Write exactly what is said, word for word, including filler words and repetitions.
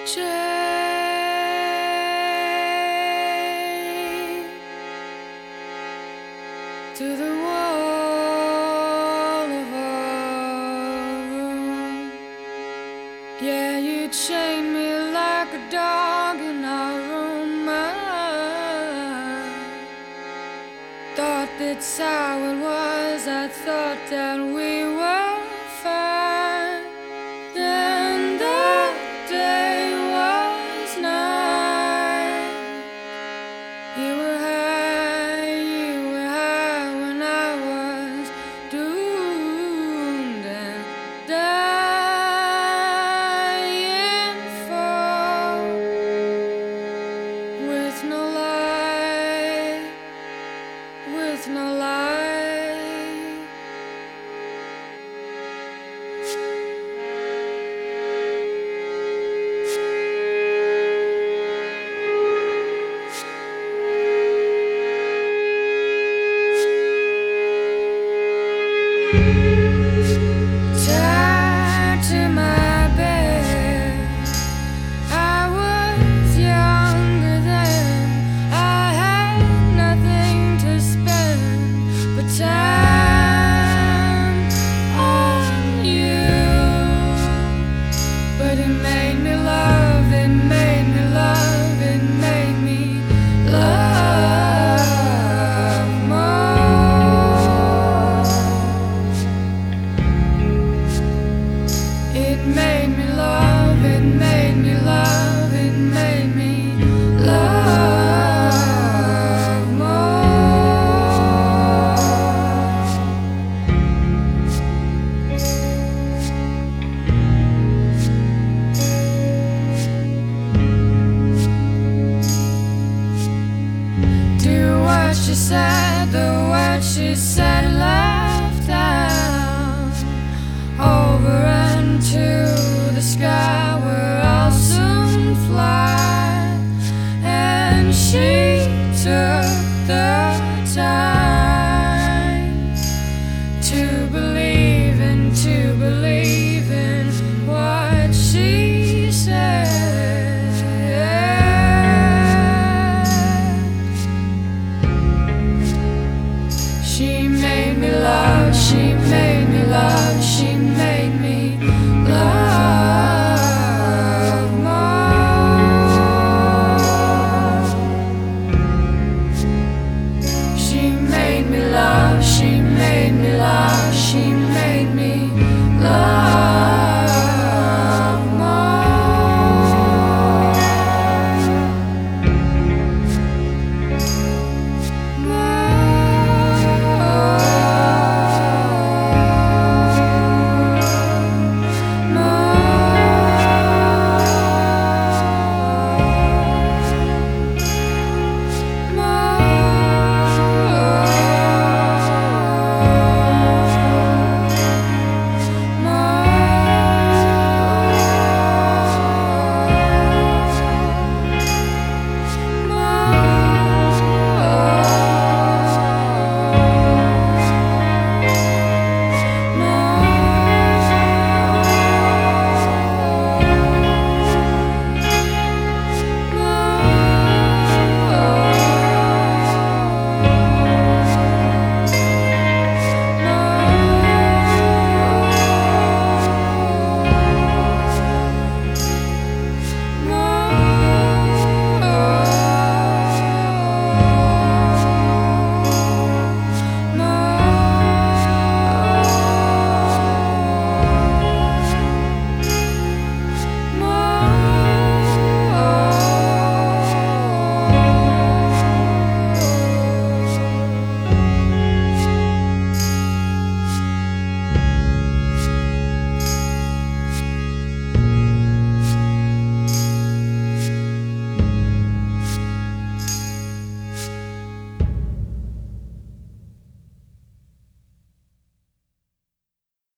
chained to the wall of our room. Yeah, you chained me like a dog in our room. I thought that's how it was. I thought that we were fine. Then the day was night. You were high, you were high when I was doomed and dying for, with no light, with no light. Tied to my bed, I was younger then. I had nothing to spend but time on you. But it made me love, it made me love, it made me love more. It made me love, it made me love, it made me love more. Do what she said, the words she said, laughed out over and to the sky.